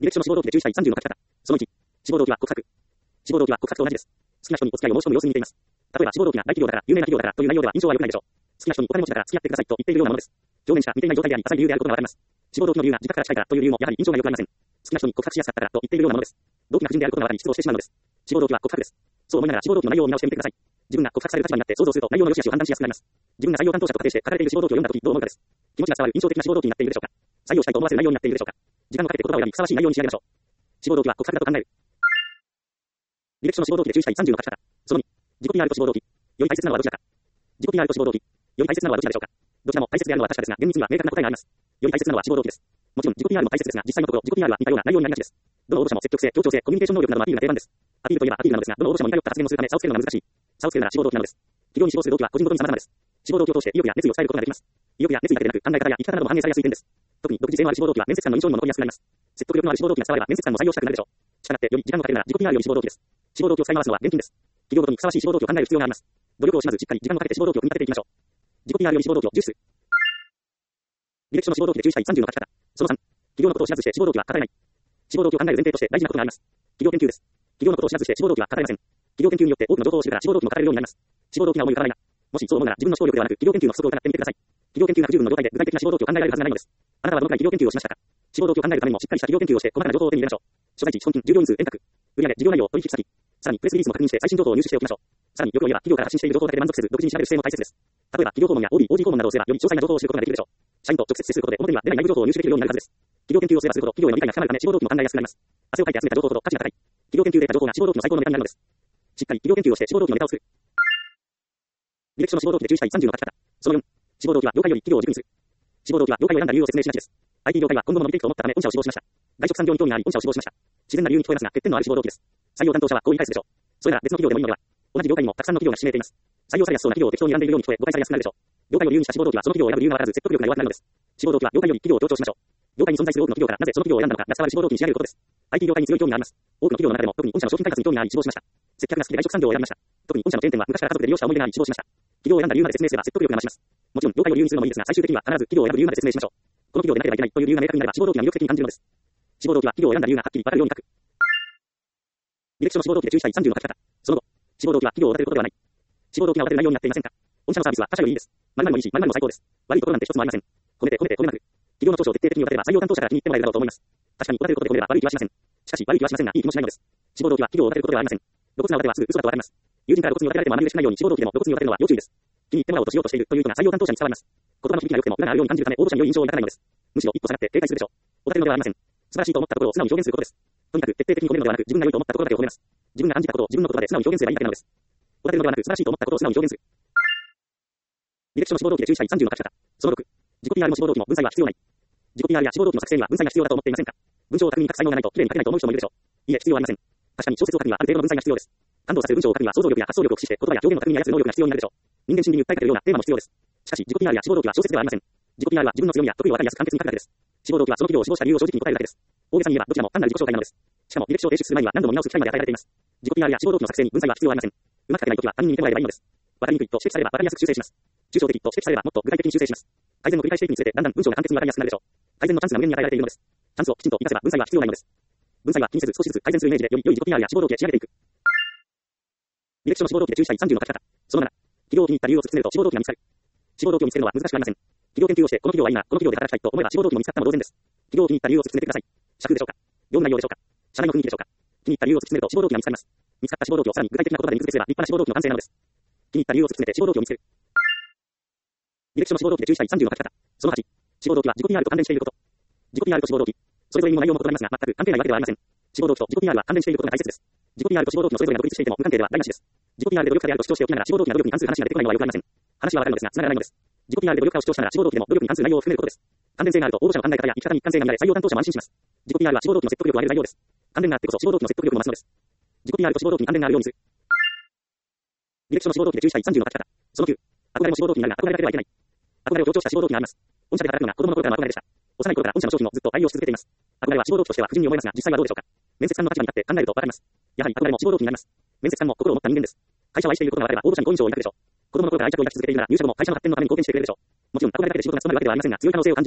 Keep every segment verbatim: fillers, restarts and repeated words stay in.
履歴書の志望動機で注意したいさんじゅうの書き方。そのいち、志望動機は告白。志望動機は告白と同じです。好きな人にお付き合いを申し込む様子に似ています。例えば志望動機が大企業だから、有名な企業だからという内容では印象は良くないでしょう。好きな人にお金持ちだから付き合ってくださいと言っているようなものです。表面しか似ていない状態であり、浅い理由であることがわかります。志望動機の理由が自覚から近いからという理由もやはり印象が良くありません。好きな人に告白しやすかったからと言っているようなものです。動機が不純であることがわかり失望してしまうのです。志望動機は告白です。そう思いながら志望動機の内容を見直してみてください。自分が告白される立場になって想像すると内容の良し悪しを判断しやすくなります。自分が採用担当者と仮定して書かれている志望動機を読んだときどう思うかです。気持ちが伝わる印象的な志望動機になっているでしょうか。採用したいと思わせる内容になっているでしょうか。時間をかけて言葉を選びふさわしい内容に仕上げましょう。志望動機は告白だと考える。履歴書の志望動機で注意したいさんじゅうの書き方。そのに、自己 ピーアール と志望動機。より大切なのはどちらか。自己 ピーアール と志望動機。より大切なのはどちらでしょうか。どちらも大切であるのは確かですが、厳密には明確な答えがあります。より大切なのは志望動機です。もちろん自己 ピーアール も大切ですが、実際のところ自己 ピーアール は似たような内容になりがちです。どの応募者も積極性、協調性、コミュニケーション能力などのアピールが定番です。アピールといえばアピールなのですが、どの応募者も似たような発言をするため差をつけるのが難しい。差をつけるなら志望動機なのです。企業に志望する動機は個人ごとに様々です。志望動機を通して意欲や熱意を伝えることができます。意欲や熱意だけでなく考え方や生き方なども反映されやすい点です。特に独自性のある志望動機は面接官の印象にも残りやすくなります。説得力のある志望動機が伝われば面接官も採用したくなるでしょう。したがってより時間をかけるなら自己 ピーアール より志望動機です。志望動機を使い回すのは現金です。企業ごとにふさわしい志望動機を考える必要があります。努力をしまずしっかり時間をかけて志望動機を組み立てていきましょう。自己 ピーアール より志望動機を重視。履歴書の志望動機で注意したいさんじゅうの書き方。そのさん、企業のことを知らずして志望動機は語れない。志望動機を考える前提として大事なことがあります。企業研究です。企業のことを知らずして志望動機は語れません。企業研究によって多くの情報を知るから志望動機も語れるようになります。志望動機が思い浮かばないな。もしそう思うなら自分の思考力ではなく企業研究の不足を疑ってみてください。企業研究が不十分の状態で具体的な志望動機を考えられるはずがないのです。あなたはどのくらい企業研究をしましたか。志望動機を考えるためにもしっかりした企業研究をして細かな情報を手に入れましょう。所在地、資本金、従業員数、遠隔、売上、事業内容、取引先、さらにプレスリリースも確認して最新情報を入手しておきましょう。さらによく言えば企業から発信している情報だけで満足せず独自に調べる姿勢も大切です。例えば企業訪問や オービー、オージー 訪問などをすればより詳細な情報を知ることができるでしょう。社員と直接接することで表には出ない内部情報を入手できるようになるはずです。企業研究をすればするほど企業への理解が深まるため志望動機も考えやすくなります。汗をかいて集めた情報ほど価値が高い。企業研究で得た情報が志望動機の最高のネタになるのです。しっかり企業研究をして志望動機のネタを作る。履歴書の志望動機で注意したいさんじゅうの書き方。そのよん、志望動機は業界より企業を軸にする。志望動機は業界を選んだ理由を説明しがちです。アイティー 業界は今後も伸びていくと思ったため御社を志望しました。外食産業に興味があり御社を志望しました。自然な理由に聞こえますが欠点のある志望動機です。採用担当者はこう言い返すでしょう。それなら別の企業でもいいのでは。同じ業界にもたくさんの企業が指名ています。採用されやすそうな企業を適当に選んでいるように聞こえ誤解されやすくなるでしょう。業界を理由にした志望動機はその企業を選ぶ理由がわからず説得力が弱くなるのです。志望動機は業界より企業を強調しましょう。業界に存在する多くの企業からなぜその企業を選んだのかが伝わる志望動機に仕上げることです。アイティー 業界に強い興味があります。多くの企業の中でも特に御社の商品開発に興味があり志望しました。接客が好きで外食産業を選びました。特に御社のチェーン店は昔から家族で利用した思い出があり志望しました。企業を選んだ理由まで説明すれば説得力が増します。もちろん業界を理由にするのもいいですが最終的には必ず企業を選ぶ理由まで説明しましょう。この企業でなければいけないという理由が明確になれば志望動機が魅力的に感じるのです。志望動機は企業を選んだ理由がはっきり分かるように書く。履歴書の志望動機で注意したいさんじゅうの書き方。その後、志望動機は企業を立てることではない。志望動機が立てる内容になっていませんか。御社のサービスは他社よりいいです。〇〇もいいし、〇〇も最高です。悪いところなんて一つもありません。褒めて褒めて褒めまく。企業の長所を徹底的に立てれば採用担当者から気に入ってもらえるだろうと思います。確かに立てることで褒めれば悪い気はしません。しかし悪い気はしませんがいい気もしないのです。志望動機は企業を立てることではありません。露骨なお立てはすぐ嘘だとわかります。友人から露骨にお立てられても真似しないように志望動機でも露骨にお立てるのは要注意です。気に入ってもらおうとしようとしているという意図が採用担当者に伝わります。言葉の響きが良くても裏があるように感じるため応募者に良い印象を抱かないのです。むしろ一歩下がって警戒するでしょう。お立てるのではありません。素晴らしいと思ったところを素直に表現することです。とにかく徹底的に褒めるのではなく自分が良いと思ったところだけを褒めます。自分が感じたことを自分の言葉で素直に表現すればいいだけなのです。お立てるのではなく素晴らしいと思ったことを素直に表現する。履歴書の志望動機で注意したいさんじゅうの書き方。そのろく、自己 ピーアール も志望動機も文才は必要ない。自己 ピーアール や志望動機の作成には文才が必要だと思っていませんか。文章を巧みに書く才能がないと綺麗に書けないと思う人もいるでしょう。いいえ、必要ありません。確かに小説を書くにはある程度の文才が必要です。感動させる文章を書くには想像力や発想力を駆使して言葉や表現の巧みに操る能力が必要になるでしょう。人間心理に訴えかけるようなテーマも必要です。しかし自己 ピーアール や志望動機は小説ではありません。自己 ピーアール は自分の強みや得意を分かりやすく簡潔に書くだけです。志望動機はその企業を志望した理由を正直に答えるだけです。大げさに言えばどちらも単なる自己紹介なのです。しかも履歴書を提出する前には何度も見直す機会まで与えられています。自己 ピーアール や志望動機の作成に文才は必要ありません。うまく書けないときは他人に見てもらえばいいのです。わかりにくいと指摘されればわかりやすく修正します。抽象的と指摘されればもっと具体的に修正します。改善を繰り返していくにつれてだんだん文章が簡潔にわかりやすくなるでしょう。改善のチャンスが無限に与えられているのです。チャンスをきちんと生かせば文才は必要ないのです。文才は気にせず少しずつ改善するイメージでより良い自己 ピーアール や志望動機へ仕上げていく。履歴書の志望動機で注意したいさんじゅうの書き方。そのなな、企業を気に入った理由を突き詰めると志望動機が見つかる。志望動機を見つけるのは難しくありません。企業研究をしてこの企業はいいな、この企業で働きたいと思えば志望動機も見つかったも同然です。企業を気に入った理由を突き詰めてください。社風でしょうか。業務内容でしょうか。社内の雰囲気でしょうか。気に入った理由を突き詰めると志望動機が見つかります。見つかった志望動機をさらに具体的な言葉で見付けすれば立派な志望動機の完成なのです。気に入った理由を突き詰めて志望動機を見つける。履歴書の志望動機で注意したいさんじゅうの書き方。そのはち、志望動機は自己 ピーアール と関連していること。自己 ピーアール と志望動機。それぞれにも内容も異なりますが、全く関係ないわけではありません。志望動機と自己 ピーアール は関連していることが大切です。自己 ピーアール と志望動機のそれぞれが独立していても無関係では台無しです。自己 ピーアール で努力家であると主張しておきながら志望動機が努力に関する話が出てこないのはよくありません。話はわかるのですが、繋がらないのです。自己 ピーアール で努力家を主張しながら志望動機でも努力に関する内容を含めることです。関連性があると応募者の考え方や生き方に一貫性が見られ採用担当者も安心します。自己 ピーアール は志望動機の説得力を上げる材料です。関連があってこそ志望動機の説得力も増すのです。自己 ピーアール と志望動機に関連があるようにする。履歴書の志望動機で注意したいさんじゅうの書き方。そのきゅう、憧れも志望動機になるが憧れだけではいけない。憧れを強調した志望動機があります。御社で働くのが子供の頃からの憧れでした。幼い頃から御社の商品をずっと愛用し続けています。憧れは志望動機としては不純に思いますが、実際はどうでしょうか。面接官の立場に立って考えるとわかります。やはり憧れも志望動機になります。面接官も心を持った人間です。会社を愛していることが分かれば応募者に好印象を抱くでしょう。子供の頃から愛着を抱き続けているなら入社後も会社の発展のために貢献してくれるでしょう。もちろん憧れだけで仕事が務まるわけではありませんが、強い可能性を感じます。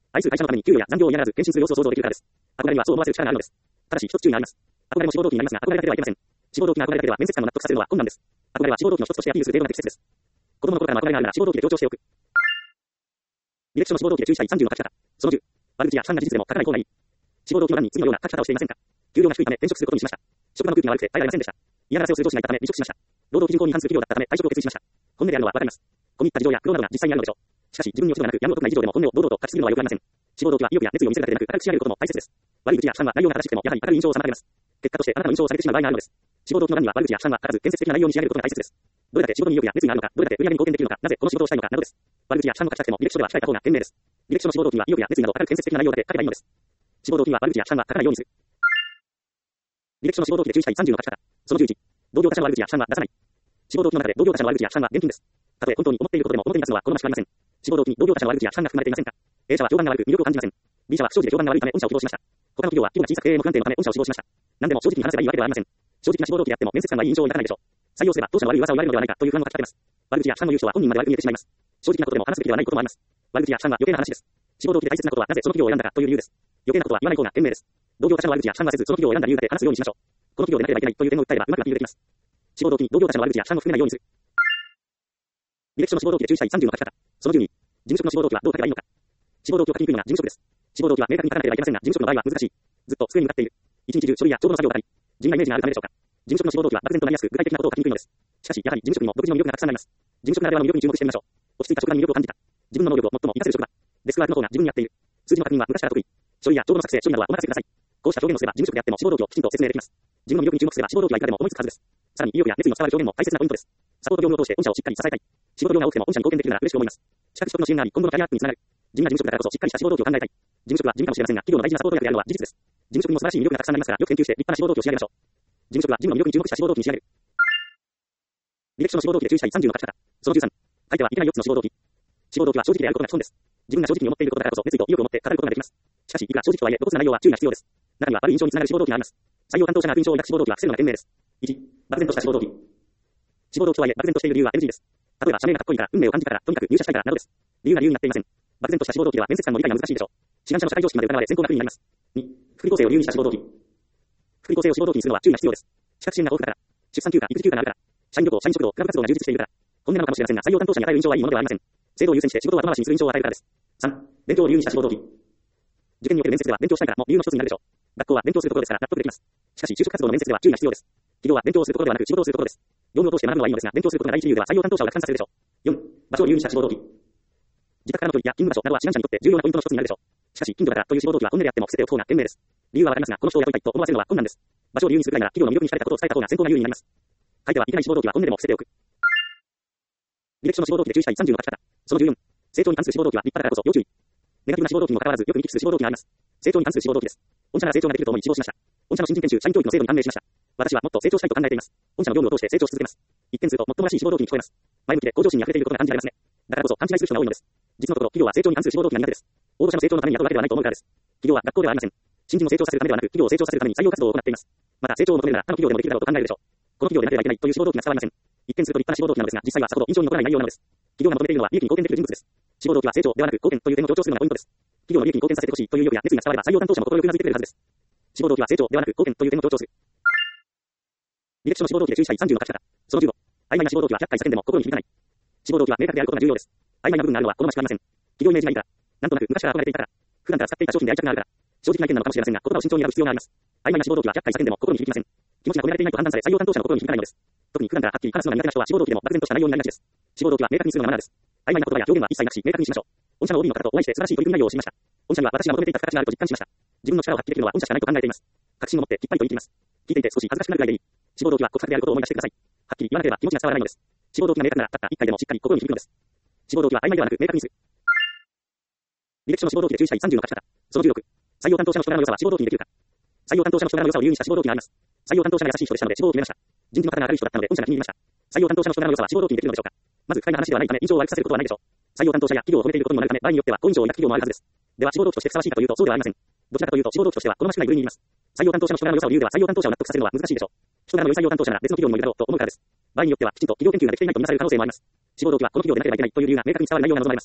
愛する会社のために給与や残業を嫌がらず献身する様子を想像できるからです。憧れにはそう思わせる力があるのです。ただし一つ注意があります。憧れも志望動機になりますが、憧れだけではいけません。志望動機が憧れだけでは面接官を納得させるのは困難です。憧れは志望動機の一つとしてアピールする程度が適切です。子供の頃からの憧れがあるなら志望動機で強調しておく。履歴書の志望動機で注意したいさんじゅうの書き方。そのじゅう。悪口や批判が事実でも書かない方がいい。志望動機の欄に次のような書き方をしていませんか。給料が低いため転職することにしました。職場の空気が悪くて耐えられませんでした。嫌がらせをする上司がいたため離職しました。労働基準法に違反する企業だったため退職を決意しました。本音であるのはわかります。込み入った事情や苦労などが実際にあるのでしょう。しかし自分に落ち度がなくやむことない事情でも本音を堂々と書きすぎるのは良くありません。志望動機は意欲や熱意を見せるだけでなく、明るく仕上げることも大切です。悪い口や批判は内容が正しくてもやはり明るい印象を妨げます。結果としてあなたの印象を下げてしまう場合があるのです。志望動機の欄には悪口や批判は書かず建設的な内容に仕上げることが大切です。どれだけ仕事に意欲や熱意があるのか、どれだけ売り上げに貢献できるのか、なぜこの仕事をしたいのかなどです。悪口や批判を書きたくても履歴書では控えた方が賢明です。履歴書の志望動機には意欲や熱意など明るく建設的な内容だけ書けばいいのです。志望動機には悪口や批判は書かないようにする。履歴書の志望動機で注意したいさんじゅうの書き方。そのじゅういち。同業他社の悪口や批判は出さない。志望動機の中で同業他社の悪口や批判は厳禁です。たとえ本当に思っていることでも表に出すのは好ましくありません。志望動機に同業他社の悪口や批判が含まれていませんか。A 社は評判が悪く魅力を感じません。B 社は不祥事で評判が悪いため御社を希望しました。他の企業は規模が小さく経営も不安定のため御社を希望しました。何でも正直に話せばいいわけではありません。正直な志望動機であっても面接官はいい印象を抱かないでしょう。採用すれば当社の悪い噂を言われるのではないかという不安をかき立てます。悪口や批判の言う人は本人まで悪く見えてしまいます。正直なことでも話すべきではないこともあります。悪口や批判は余計な話です。志望動機で大切なことはなぜその企業を選んだかという理由です。余計なことは言わない方が賢明です。同業他社の悪口や批判はせずその企業を選んだ理由だけ話すようにしましょう。この企業でなければいけないという点を訴えればうまくアピールできます。志望動機に同業他社の悪口や批判を含めないようにする。履歴書の志望動機で注意したいさんじゅうの書き方。そのじゅうに。事務職の志望動機はどう書けばいいのか。志望動機を書きにくいのが事務職です。志望動機は明確に書かなければいけませんが、事務職の場合は難しい。ずっと机に向かっている。一日中書類や帳簿の作業があり、地味なイメージがあるためでしょうか。事務職の志望動機は漠然となりやすく、具体的なことを書きにくいのです。しかし、やはり事務職にも独自の魅力がたくさんあります。事務職ならではの魅力に注目してみましょう。落ち着いた職場に魅力を感じた。自分の能力を最も活かせる職場。デスクワークの方が自分に合っている。数字の確認は昔から得意。書類や帳簿の作成、処理などはお任せください。こうした表現をすれば事務職であっても志望動機をきちんと説明できます。自分の魅力に注目すれば志望動機はいくらでも思いつくはずです。さらに意欲や熱意の伝わる表現も大切なポイントです。サポート業務を通して御社をしっかり支えたい。仕事量が多くても御社に貢献できるなら嬉しく思います。資格取得の支援があり、今後のキャリアアップにつながる。地味な事務職だからこそしっかりした志望動機を考えたい。事務職は地味かもしれませんが、企業の大事なサポート役であるのは事実です。事務職にも素晴らしい魅力がたくさんありますから、よく研究して立派な志望動機を仕上げましょう。事務職は事務の魅力に注目した志望動機に仕上げる。履歴書の志望動機で注意したいさんじゅうの書き方。そのじゅうさん。書いてはいけないよっつの志望動機。志望動機は正直であることが基本です。自分が正直に思っていることだからこそ熱意と意欲を持って語ることができます。しかし、いくら正直とはいえ、露骨な内容は注意が必要です。中には悪い印象につながる志望動機があります。採用担当者が悪印象を抱く志望動機は防ぐのが賢明です。いち、漠然とした志望動機。志望動機とはいえ、漠然としている理由は エヌジー です。例えば、社名がかっこいいから、運命を感じたから、とにかく入社したいからなどです。理由が理由になっていません。漠然とした志望動機では面接官の理解が難しいでしょう。志願者の社会常識まで疑われ選考が不利になります。に、福利厚生を理由にした志望動機。福利厚生を志望動機にするのは注意が必要です。資格支援が豊富だから、出産休暇、育児休暇があるから、社員旅行、社員食堂、クラブ活動が充実しているから、本音なのかもしれませんが、採用担当者に与える印象はいいものではありません。制度を優先して仕事を後回しにする印象を与えるからです。さん、勉強を理由にした志望動機。受験における面接では勉強したいからも理由の一つになるでしょう。学校は勉強するところですから納得できます。しかし、就職活動の面接では注意が必要です。企業は勉強をするところではなく仕事をするところです。業務を通して学ぶのはいいのですが、勉強することが第一理由では採用担当者を落胆させるでしょう。よん、場所を理由にした志望動機。自宅からの距離や勤務場所などは志願者にとって重要なポイントの一つになるでしょう。しかし、近所だからという志望動機は本音であっても伏せておく方が賢明です。理由はわかりますが、この人を雇いたいと思わせるのは困難です。場所を理由にするくらいなら企業の魅力に惹かれたことを伝えた方が先行な理由になります。書いてはいけない志望動機は本音でも伏せておく。履歴書の志望動機で注意したいさんじゅうの書き方。そのじゅうよん、成長に関する志望動機は立派だからこそ要注意。ネガティブな志望動機にもかかわらずよく見聞きする志望動機があります。成長に関する志望動機です。御社なら成長ができると思い志望しました。御社の新人研修、社員教育の制度に判明しました。私はもっと成長したいと考えています。御社の業務を通して成長し続けます。一見するともっともらしい志望動機に聞こえます。前向きで向上心に溢れていることが感じられますね。だからこそ勘違いする人が多いのです。実のところ企業は成長に関する志望動機が苦手です。応募者の成長のために雇うわけではないと思うからです。企業は学校ではありません。新人を成長させるためではなく企業を成長させるために採用活動を行っています。また成長を求めるなら他の企業でもできるだろうと考えるでしょう。この企業でなければいけないという志望動機が伝わりません。一見すると立派な志望動機なのですが、実際はさほど印象に残らない内容なのです。企業が求めているのは利益に貢献できる人物です。志望動機は成長ではなく貢献という点を強調するのがポイントです。企業の利益に貢献させてほしいという意欲や熱意が伝われば採用担当者も快くうなずいてくれるはずです。志望動機は成長ではなく貢献という点を強調する。履歴書の志望動機で注意したいさんじゅうの書き方。そのじゅうご、曖昧な志望動機はひゃっかい叫んでも心に響かない。志望動機は明確であることが重要です。曖昧な部分があるのは好ましくありません。企業イメージがいいから、なんとなく昔から憧れていたから、普段から使っていた商品で愛着があるから、正直な意見なのかもしれませんが、言葉を慎重に選ぶ必要があります。曖昧な志望動機はひゃっかい叫んでも心に響きません。気持ちが込められていないと判断され採用担当者の心に響かないのです。特に普段からはっきり話すのが苦手な人は志望動機でも漠然とした内容になりがちです。志望動機は明確にするのがマナーです。曖昧な言葉や表現は一切なくし明確にしましょう。御社の オービー の方とお会いして素晴らしい取り組み内容を知りました。御社には私が求めていた形があると実感しました。自分の力を発揮できるのは御社しかないと考えています。確信を持ってきっぱりと言い切ります。聞いていて少し恥ずかしくなるぐらいでいい。志望動機は国策であることを思い出してください。はっきり言わなければ気持ちが伝わらないのです。志望動機が明確ならたった一回でもしっかり心に響くのです。志望動機は曖昧ではなく明確にする。履歴書の志望動機で注意したいさんじゅうの書き方。そのじゅうろく、採用担当者の人柄の良さは志望動機にできるか。採用担当者の人柄の良さを理由にした志望動機があります。採用担当者が優しい人でしたので志望を決めました。人事の方が明るい人だったので御社が気に入りました。採用担当者の人柄の良さは志望動機にできるのでしょうか。まず不快な話ではないため印象を悪くさせることはないでしょう。採用担当者や企業を褒めていることにもなるため場合によっては好印象を抱く企業もあるはずです。では志望動機としてふさわしいかというとそうではありません。どちらかというと志望動機としては好ましくない部類にいます。採用担当者の人柄の良さを理由では採用担当者を納得させるのは難しいでしょう。人柄の良い採用担当者なら別の企業にもいるだろうと思うからです。場合によってはきちんと企業研究ができていないとみなされる可能性もあります。志望動機はこの企業でなければいけないという理由が明確に伝わる内容が望まれます。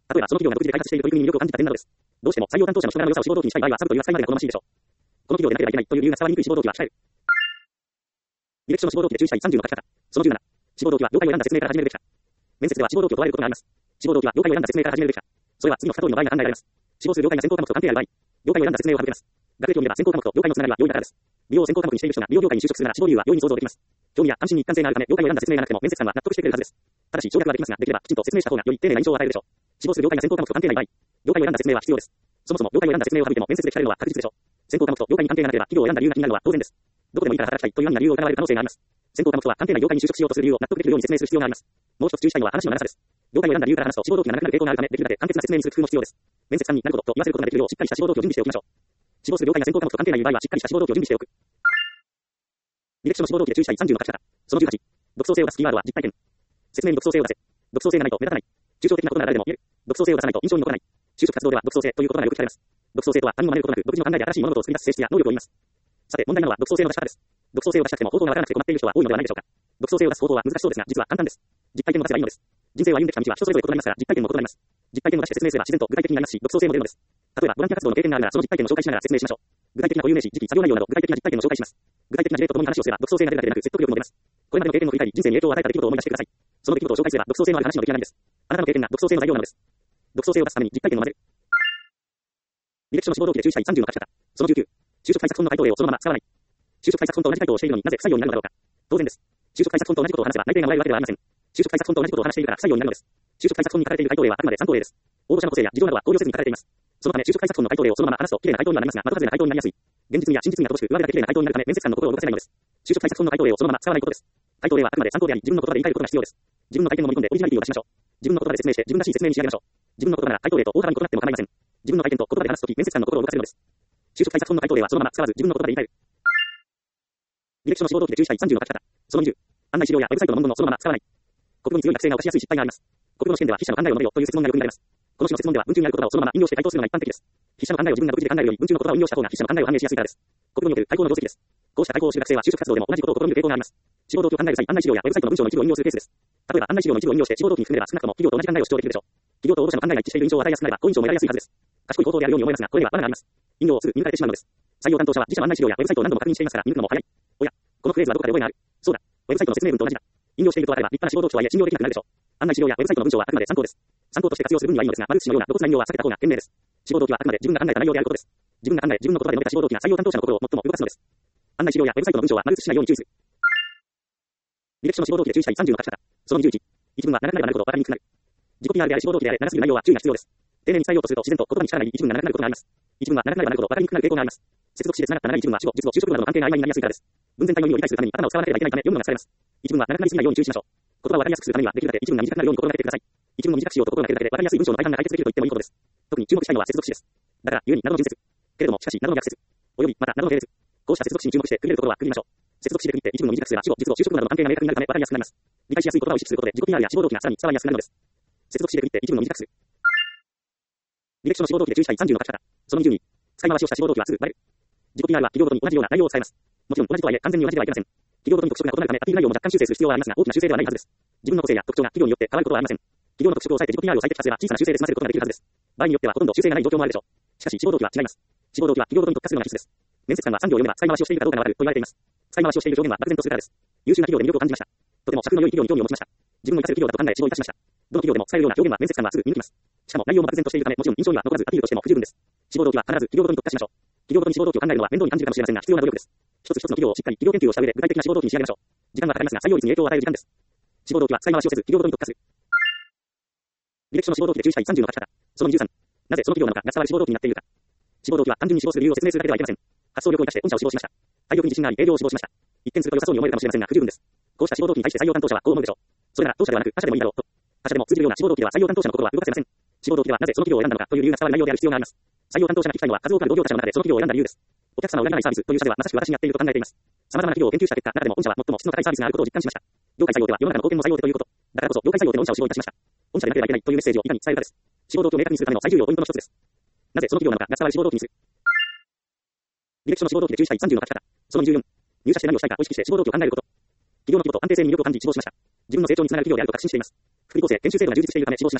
例えば、その企業が独自で開発している取り組みに魅力を感じた点などです。どうしても採用担当者の人柄の良さを志望動機にしたい場合は、サブという扱いまでが好ましいでしょう。この企業でなければいけないという理由が伝わりにくい志望動機は控える。履歴書の志望動機で注意したいさんじゅうの書き方。そのじゅうなな。志望動機は業界を選んだ説明から始めるべきだ。面接では志望動機を問われることがあります。志望動機は業界を選んだ説明から始めるべきだ。それは次の二通りの場合が考えられます。志望する業界が専攻科目と関係ある場合、業界を選んだ説明を省けます。学歴を見れば専攻科目と業界のつながりは容易だからです。美容を専攻科目にしている人が美容業界に就職するなら志望理由は容易に想像できます。興味や関心に一貫性があるため、業界を選んだ説明がなくても面接官は納得してくれるはずです。ただし、省略はできますが、できればきちんと説明した方がより丁寧な印象を与えるでしょう。志望する業界が専攻科目と関係ない場合、業界を選んだ説明は必要です。そもそも業界を選んだ説明を省いても面接で聞かれるのは確実でしょう。専攻科目と業界に関係がなければ企業を選んだ理由が気になるのは当然です。どこでもいいから働きたいという意味な理由を疑われる可能性があります。専攻科目とは関係ない業界に就職しようとする理由を納得できるように説明する必要があります。もう一つ注意したいのは話の長さです。業界を選んだ理由から話すと志望動機が長くなる傾向があるため、できるだけ簡潔な説明にする工夫も必要です。面接官になることと言わせることができるようしっかりした志望動機を準備しておきましょう。志望する業界が専攻科目と関係ない場合はしっかりした志望動機を準備しておく。履歴書の志望動機で注意したいさんじゅうの書き方。そのじゅうはち。独創性を出すキーワードは実体験。説明に独創性を出せ。独創性がないと目立たない。抽象的なことなら誰でも言える。独創性を出さないと印象に残らない。就職活動では独創性ということがよく聞かれます。独創性とは他人を真似ることなく独自の考えで新しい物事を作り出す性質や能力を言います。さて、問題なのは独創性の出し方です。独創性を出したくても方法がわからなくて困っている人は多いのではないでしょうか。独創性を出す方法は難しそうですが、実は簡単です。実体験を出せばいいのです。人生を歩んできた道は人それぞれ異なりますから、実体験も異なります。実体験を出して説明すれば自然と具体的になりますし、独創性も出るのです。例えば、ボランティア活動の経験があるなら、その実体験を紹介しながら説明しましょう。具体的な固有名詞、時期、作業内容など、具体的な実体験を紹介します。具体的な事例とともに話をすれば、独創性が出るだけでなく説得力も出ます。これまでの経験を振り返り、人生に影響を与えた出来事を思い出してください。その出来事を紹介すれば、独創性のある話の出来上がりです。あなたの経験が独創性の材料なのです。独創性を出すために実体験を混ぜる。履歴書の志望動機で注意したいさんじゅうの書き方。そのじゅうきゅう。就職対策本の回答例をそのまま使わない。就職対策本と同じ回答をしているのになぜ不採用になるのだろうか。当然です。就職対策本と同じことを話せば内定がもらえるわけではありません。就職対策本と同じことを話しているから不採用になるのです。就職対策本に書かれている回答例はあくまで参考例です。応募者の個性や事情などは考慮せずに書かれています。そのため就職対策本の回答例をそのまま話すと綺麗な回答にはなりますが、的外れな回答になりやすい。現実味や真実味が乏しく、上辺だけ綺麗な回答になるため面接官の心を動かせないのです。就職対策本の回答例をそのまま使わないことです。回答例はあくまで参考であり、自分の言葉で言い換えることが必要です。自分の体験を盛り込んでオリジナリティを出しましょう。自分の言葉で説明して自分らしい説明に仕上げましょう。自分の言葉なら回答例と大幅に異なっても構いません。自分の体験と言葉で話すとき面接官の心を動かせるのです。就職対策本の回答例はそのまま使わず自分の言葉で言い換える。履歴書の志望動機で注意したいさんじゅうの書き方。そのにじゅう。案内資料やウェブサイトの文言をそのまま使わない。国語に強い学生が起こしやすい失敗があります。国語の試験では筆者の考えを述べよという質問がよく見られます。この種の質問では文中にある言葉をそのまま引用して回答するのが一般的です。筆者の考えを自分が独自で考えるより文中の言葉を引用した方が筆者の考えを反映しやすいからです。国語による対抗の定石です。こうした対抗を知る学生は就職活動でも同じことを試みる傾向があります。志望動機を考える際、案内資料やウェブサイトの文章の一部を引用するケースです。例えば案内資料の一部を引用して志望動機に含めれば少なくとも企業と同じ考えを主張できるでしょう。企業と応募者の考えが一致している印象を与えやすくなれば好印象も得られやすいはずです。賢い口頭であるように思いますが、これには罠があります。引用をすぐ見抜かれてしまうのです。採用担当者は自社の案内資料やウェブサイトを何度も確認していますから見抜くのも早い。おや、このフレーズはどこかで覚えがある。そうだ。ウェブサイトの説明文と同じだ。引用していると分かれば立派な志望動機とはいえ信用できなくなるでしょう。案内資料やウェブサイトの文章はあくまで参考です。参考として活用する分にはいいのですが、マルチのような露骨な引用は避けた方が賢明です。志望動機はあくまで自分が考えた内容であることです。自分が考え、自分の言葉で述べた志望動機が採用担当者の心を最も動かすのです。案内資料やウェブサイトの文章は丸写ししないように注意する。履歴書の志望動機で注意したいさんじゅうの書き方。そのにじゅういち。一文は長くなればなるほど分かりにくくなる。自己 ピーアール であれ志望動機であれ長すぎる内容は注意が必要です。丁寧に伝えようとすると自然と言葉に力が入り一文が長くなることがあります。一文は長くなればなるほど分かりにくくなる傾向があります。接続詞で繋がった長い一文は死後、実語、就職などの関係が曖昧になりやすいからです。文全体の意味を理解するために頭を使わなければいけないため読むのが疲れます。一文は長くなりすぎないように注意しましょう。言葉を分かりやすくするためにはできるだけ一文が短くなるように心がけてください。一文を短くしようと心がけるだけで分かりやすい文章の大半が解決できると言ってもいいことです。特に注目したいのは接続詞です。だから、故に、などの順接。けれども、しかし、などの逆接。および、また、などの並列。こうした接続詞に注目して区切れるところは区切りましょう。接続詞で区切って一文を短くすれば死後、実語、就職などの関係が明確になるため分かりやすくなります。理解しやすい言葉を意識することで自己 ピーアール や志望動機がさらに伝わりやすくなるのです。接続詞で区切って一文を短くする。履歴書の志望動機で注意したいさんじゅうの書き方。そのにじゅうに。使い回しをした志望動機はすぐバレる。自己 ピーアール は企業ごとに同じような内容を伝えます。もちろん同じとはいえ完全に同じではいけません。企業ごとに特色が異なるため、アピール内容も若干修正する必要はありますが、大きな修正ではないはずです。自分の個性や特徴が企業によって変わることはありません。企業の特色を抑えて自己 ピーアール を最適化すれば小さな修正で済ませることができるはずです。場合によってはほとんど修正がない状況もあるでしょう。しかし志望動機は違います。志望動機は企業ごとに特化するのが必須です。面接官はさん行を読めば使い回しをしているかどうかがわかると言われています。使い回しをしている条件は漠然とするからです。優秀な企業で魅力を感じました。とても尺の良い企業に興味を持ちました。自分の活かせる企業だと考え志望いたしました。どの企業でも使えるような条件は面接官はすぐ見抜きます。しかも内容も漠然としているため、もちろん印象には残らずアピールとしても不十分です。志望動機は必ず企業ごとに特化しましょう。企業ごとに志望動機を考えるのは面倒に感じるかもしれませんが必要な努力です。一つ一つの企業をしっかり企業研究をした上で具体的な志望動機に仕上げましょう。時間はかかりますが採用率に影響を与える時間です。志望動機は使い回しをせず企業ごとに特化する。履歴書の志望動機で注意したいさんじゅうの書き方。そのにじゅうさん。なぜその企業なのかが伝わる志望動機になっているか。志望動機は単純に志望する理由を説明するだけではいけません。発想力を生かして本社を志望しました。体力に自信があり営業を志望しました。一見すると良さそうに思えるかもしれませんが不十分です。こうした志望動機に対して採用担当者はこう思うでしょう。それなら当社ではなく他社でもいいだろうと。他社でも通じるような志望動機では採用担当者の心は動かせません。志望動機ではなぜその企業を選んだのかという理由が伝わる内容である必要があります。採用担当者が聞きたいのは数多くある同業他社の中でその企業を選んだ理由です。お客様を裏切らないサービスという社ではまさしく私にやっていると考えています。様々な企業を研究した結果、中でも御社は最も質の高いサービスがあることを実感しました。業界採用では世の中の貢献も採用でということ。だからこそ業界採用で御社を志望いたしました。御社でなければいけないというメッセージをいかに伝えるかです。志望動機を明確にするための最重要ポイントの一つです。なぜその企業なのかが伝わる志望動機にする。履歴書の志望動機で注意したいさんじゅうの書き方。そのにじゅうよん。入社して何をしたいかを意識して志望動機を考えること。企業の規模と安定性に魅力を感じ志望しました。自分の成長につながる企業であると確信しています。福利厚生、研修制度が充実しているため志望しました。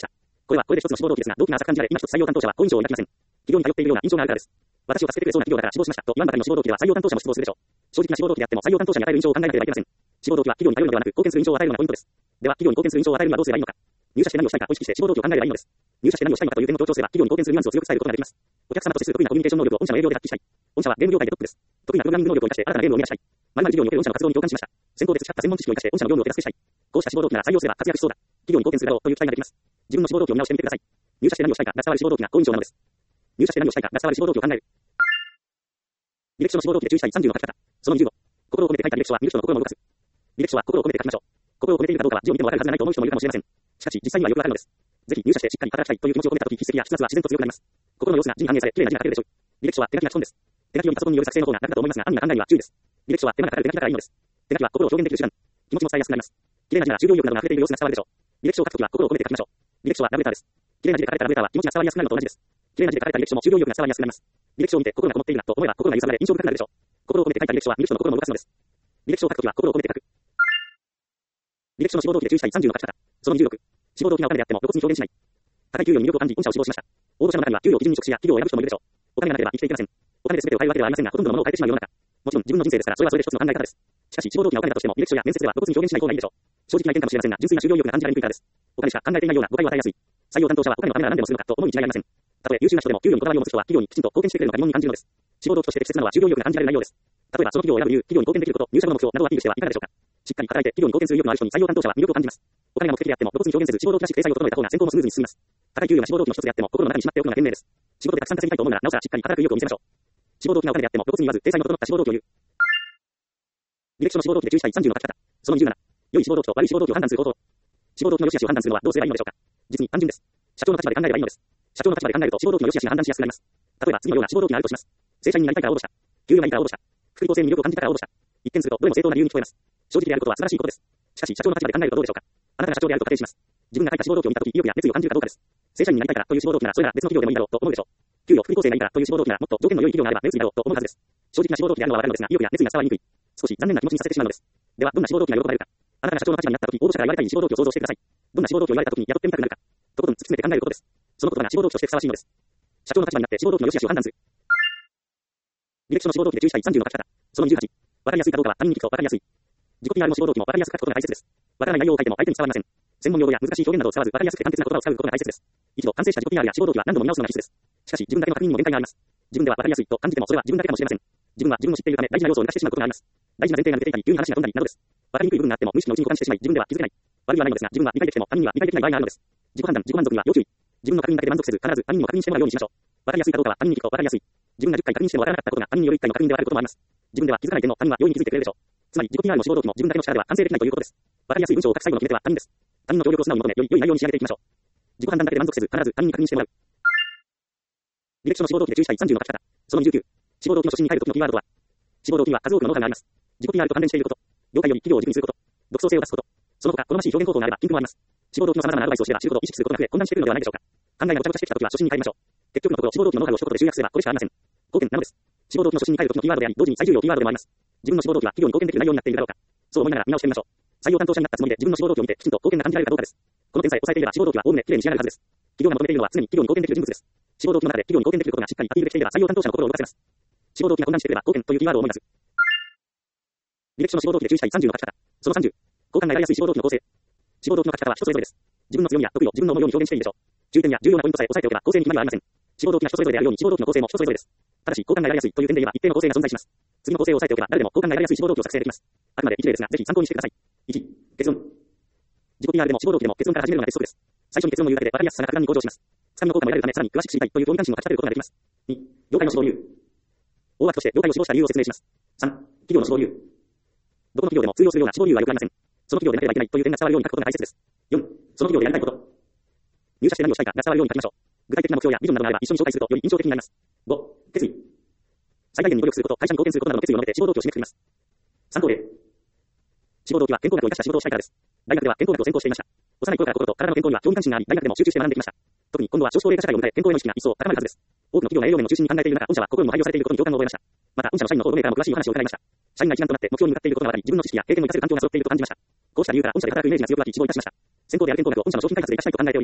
これはこれで一つの志望動機ですが、動機が浅く感じられ、今一つ採用担当者は好印象を抱きません。企業に通っているような印象があるからです。私を助けてくれそうな企業だから志望しましたと言わんばかりの志望動機では採用担当者も失望するでしょう。正直な志望動機であっても採用担当者に与える印象を考えなければいけません。志望動機は企業に頼るのではなく、貢献する印象を与えるのがポイントです。では、企業に貢献する印象を与えるにはどうすればいいのか。入社して何をしたいかを意識して志望動機を考えればいいのです。入社して何をしたいのかという点を強調すれば、企業に貢献するニュアンスを強く伝えることができます。お客様と接する得意なコミュニケーション能力を御社の営業で発揮したい。御社はゲーム業界でトップです。得意なプログラミング能力を生かして新たなゲームを生み出したい。〇〇事業における御社の活動に共感しました。先行で培った専門知識を生かして御社の業務を手助けしたい。こうした志望動機なら採用すれば活躍しそうだ。企業に貢献するだろうという期待ができます。自分の志望動機を見直してみてください。入社して何をしたいかが伝わる志望動機が好印象なのです。入社して何をしたいかが伝わる志望動機を考える。履歴書の志望動機で注意したいさんじゅうの書き方。そのにじゅうご。心を込めて書いた履歴書は見る人の心を動かす。履歴書は心を込めて書きましょう。心を込めているかどうかは字を見てもわかるはずがないと思う人もいるかもしれません。しかし実際にはよくわかるのです。ぜひ入社してしっかり働きたいという気持ちを込めたとき、筆跡や筆圧は自然と強くなります。心の様子が字に反映され、綺麗な字が書けるでしょう。履歴書は手書きが基本です。手書きよりパソコンによる作成の方が楽だと思いますが、案には考えには注意です。履歴書は手間がかかる手書きだからいいのです。手書きは心を表現できる手段。気持ちも伝えやすくなります。綺麗な字なら従業力などが溢れている様子が伝わるでしょう。履歴書を書くときは心を込めて書きましょう。履歴書はラブレターです。綺麗な字で書かれたラブレターは気持ちが伝わりやすくなるのと同じです。綺麗な字で書かれた履歴書も従業力が伝わりやすくなります。履歴書を見て心がこもっているなと思えば心が揺さぶられ印象深くなるでしょう。心を込めて書いた履歴書は見る人の心も動かすのです。履歴書を書くときは心を込めて書く。履歴書の志望動機で注意したいさんじゅうの書き方。そのにじゅうろく。志望動機がお金であっても露骨に表現しない。高い給与に魅力を感じ、御社を志望しました。応募者の中には給与を基準に職種や企業を選ぶ人もいるでしょう。お金がなければ生きていけません。お金で全てを買うわけではありませんが、ほとんどのものを変えてしまう世の中。もちろん自分の人生ですから、それはそれで一つの考え方です。しかし、志望動機がお金だとしても、履歴書や面接では露骨に表現しない方がいいでしょう。正直な意見かもしれませんが、純粋な就業意欲が感じられにくいからです。お金しか考えていないような誤解を与えやすい。採用担当者はお金のためなら何でもするのかと思うに違いありません。たとえ優秀な人でも給与にこだわりを持つ人は企業にきちんと貢献してくれるのか疑問に感じるのです。志望動機として適切なのは就業意欲が感じられる内容です。例えばその企業を選ぶ理由、企業に貢献できること、入社後の目標などをアピールしてはいかがでしょうか。しっかり働いて企業に貢献する意欲のある人に採用担当者は魅力を感じます。お金が目的であっても露骨に表現せず志望動機なしで採用を整えた方が選考もスムーズに進みます。高い給与が志望動機の一つであっても心の中にしまっておくのが賢明です。仕事でたくさん稼ぎたいと思うならなおさらしっかり働く意欲を見せましょう。志望動機がお金であっても露骨に言わず体裁の整った志望動機を言う。履歴書の志望動機で注意したいさんじゅうの書き方。そのにじゅうなな。良い志望動機と悪い志望動機を判断する方法。志望動機の良し悪しを判断するのはどうすればいいのでしょうか。実に単純です。社長の立場で考えればいいのです。社長の立場で考えると志望動機の良し悪しが判断しやすくなります。例えば次のような志望動機があるとします。正社員になりたいから応募した。給与がいいから応募した。福利厚生に魅力を感じたから応募した。一見するとどれも正当な理由に聞こえます。正直であることは素晴らしいことです。しかし社長の立場で考えるとどうでしょうか。あなたが社長であると仮定します。自分が書いた志望動機を見たとき意欲や熱意を感じるかどうかです。正社員になりたいからという志望動機ならそれなら別の企業でもいいだろうと思うでしょう。給与福利厚生がいいからという志望動機ならもっと条件の良い企業があれば目移りだろうと思うはずです。正直な志望動機であるのはわかるのですが意欲や熱意が伝わりにくい。少し残念な気持ちにさせてしまうのです。ではどんな志望動機が喜ばれるか。あなたが社長の立場になったとき応募者から言われたい志望動機を想像してください。どんな志望動機を言われたときに雇ってみたくなるか。とことん突き詰めて考えることです。そのことが志望動機としてふさわしいのです。社長の立場になって志望動機の良し悪しを判断する。履歴書の志望動機で注意したいさんじゅうの書き方。そのにじゅうはち。わかりやすいかどうかは他人に聞くとわかりやすい。自己 ピーアール も志望動機もわかりやすく書くことが大切です。わからない内容を書いても相手に伝わりません。専門用語や難しい表現などを使わずわかりやすくて簡潔な言葉を使うことが大切です。一度完成した自己 ピーアール や志望動機は何度も見直すのが必須です。しかし自分だけの確認にも限界があります。自分ではわかりやすいと感じてもそれは自分だけかもしれません。自分は自分を知っているため大事な要素を抜かしてしまうことがあります。大事な前提が抜けていたり急に話が飛んだりなどです。わかりにくい部分があっても無意識のうちに保管してしまい自分では気づけない。悪いはないのですが自分は理解できても他人には理解できない場合があるのです。自己判断、自己満足には要注意。自分の確認だけで満足せず必ず他人にも確認してもらうようにしましょう。わかりやすいかどうかは他人に聞くとわかりやすい。自分がじゅっかい確認してもわからなかったことが他人によるいっかいの確認ではあることもあります。自分では気づかない点も他人は容易に気づいてくれるでしょう。つまり自己 ピーアール の志望動機も自分だけの力では完成できないということです。わかりやすい文章を書く最後の決め手は他人です。他人の協力を素直に求め、より良い内容に仕上げていきましょう。自己判断だけで満足せず必ず他人に確認してもらう。履歴書の志望動機で注意したいさんじゅうの書き方。そのにじゅうきゅう。志望動機の初心に入るときのキーワードとは。志望動機には数多くのノウハウがあります。自己 ピーアール と関連していること。業界より企業を軸にすること。独創性を出すこと。その他好ましい表現方法があればピンクもあります。志望動機の様々なアドバイスを知れば知るほど意識することが増え混乱してくるのではないでしょうか。考えがごちゃごちゃしてきたときは初心に帰りましょう。結局のところ志望動機のノウハウを一言で集約すればこれしかありません。貢献なのです。志望動機の初心に帰るときのキーワードであり同時に最重要キーワードでもあります。自分の志望動機は企業に貢献できる内容になっているだろうか。そう思いながら見直してみましょう。採用担当者になったつもりで自分の志望動機を見てきちんと貢献が感じられるかどうかです。この点さえ押さえていれば志望動機はおおむね綺麗に仕上がるはずです。企業が求めているのは常に企業に貢献できる人物です。志望動機の中で企業に貢献できることがしっかりアピールできていれば採用担当者の心を動かせます。志望動機が混乱してくれば貢献というキーワードを思い出す。履歴書の志望動機で注意したいさんじゅうの書き方。そのさんじゅう。こう考えられやすい志望動機の構成。志望動機の書き方は人それぞれです。自分の強みや得意を自分の思うように表現していいでしょう。重点や重要なポイントさえ押さえておけば構成に決まりはありません。志望動機が人それぞれであるように志望動機の構成も人それぞれです。ただし、こう考えられやすいという点で言えば一定の構成が存在します。次の構成を押さえておけば誰でもこう考えられやすい志望動機を作成できます。あくまで一例ですが、ぜひ参考にしてください。いち、結論。自己 ピーアール でも志望動機でも結論から始めるのが鉄則です。最初に結論を言うだけで分かりやすさが格段に向上します。つかみの効果も得られるためさらに詳しく知りたいという興味関心をかき立てることができます。に、業界の志望理由。大枠として業界を志望した理由を説明します。さん、企業の志望理由。どこの企業でも通用するような志望理由はよくありません。その企業でなければいけないという点が伝わるように書くことが大切です。よん、その企業でやりたいこと。入社して何をしたいかが伝わるように書きましょう。具体的な目標やビジョンなどがあれば一緒に紹介するとより印象的になります。ご、決意。最大限に努力すること、会社に貢献することなどの決意を述べて志望動機を締めくくります。参考例。志望動機は健康学を生かした仕事をしたいからです。大学では健康学を専攻していました。幼い頃から心と体の健康には興味関心があり、大学でも集中して学んできました。特に今度は少子高齢化社会を迎え、健康への意識が一層高まるはずです。多くの企業が営業面を中心に考えている中、御社は心も配慮されていることに共感を覚えました。また、御社の社員の行動メーカーも詳しいお話を伺いました。社員が一丸となって目標に向かっていることが分かり、自分の知識や経験を生かせる環境が揃っていると感じました。こうした理由から御社で働くイメージが強くなり、志望いたしました。先行である健康学を御社の商品開発で生かしたいと考えております。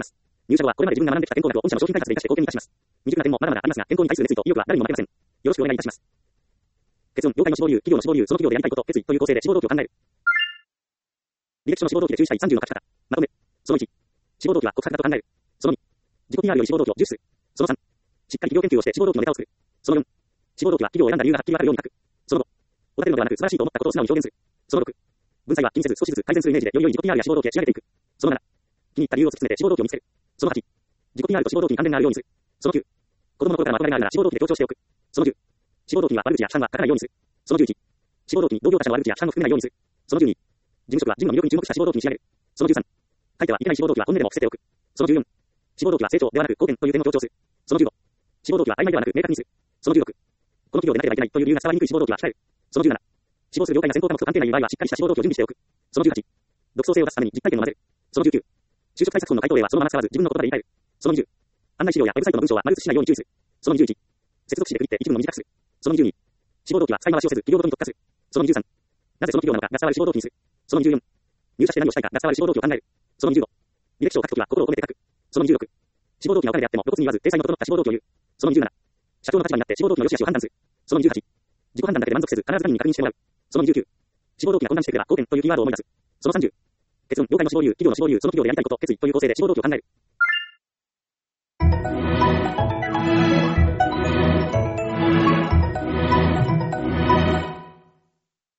入社後はこれまで自分が学んできた健康学を御社の商品開発で活かして貢献いたします。未熟な点もまだまだありますが、健康に対する熱意と意欲は誰にも負けません。よろしくお願いいたします。結論、業界の志望理由、企業の志望理由、その企業でやりたいこと、決意という構成で志望動機を考える。履歴書の志望動機で注意したいさんじゅうの書き方。まとめ。そのいち。志望動機は告白だと考える。そのに。自己 ピーアール より志望動機を重視する。そのさん。しっかり企業研究をして志望動機のネタを作る。そのよん。志望動機は企業を選んだ理由がはっきりわかるように書く。そのご。おだてるのではなく素晴らしいと思ったことを素直に表現する。そのろく。文才は気にせず少しずつ改善するイメージでより良い自己 ピーアール や志望動機へ仕上げていく。そのなな。気に入った理由を突き詰めて志望動機を見つける。そのはち。自己 ピーアール と志望動機に関連があるようにする。そのきゅう。子供の頃からまとめられながら志望動機で強調しておく。そのじゅう。志望動機には悪口や批判は書かないようにする。そのじゅういち。志望動機に同業他社の悪口や批判を含めないようにする。そのじゅうに。事務職は事務の魅力に注目した志望動機に仕上げる。そのじゅうさん。書いてはいけない志望動機は本音でも伏せておく。そのじゅうよん。志望動機は成長ではなく貢献という点を強調する。そのじゅうご。志望動機は曖昧ではなく明確にする。そのじゅうろく。この企業でなければいけないという理由が伝わりにくい志望動機は控える。そのじゅうなな。志望する業界が先行貨物と関係ない場合はしっかりした志望動機を準備しておく。そのじゅうはち。独創性を出すために実体験を混ぜる。そのじゅうきゅう。就職対策本の回答例はそのまま使わず自分の言葉で言い換える。そのにじゅう。案内資料やウェブサイトの文章は丸写ししないように注意する。そのにじゅういち。接続詞で区切って一文を短くする。そのにじゅうに。志望動機は使い回しをせず企業ごとに特化する。そのにじゅうさん。なぜその企業なのかが伝わる志望動機にする。そのにじゅうよん。入社して何をしたいかが伝わる志望動機を考える。そのにじゅうご。履歴書を書くときは心を込めて書く。そのにじゅうろく。志望動機がお金であっても露骨に言わず体裁の整った志望動機を言う。そのにじゅうなな。社長の立場になって志望動機の良し悪しを判断する。そのにじゅうはち。自己判断だけで満足せず必ず他人に確認してもらう。そのにじゅうきゅう。志望動機が混乱してくれば貢献というキーワードを思い出す。そのさんじゅう。結論、業界の志望理由、企業の志望理由、その企業でやりたいこと、決意という構成で志望動機を考える。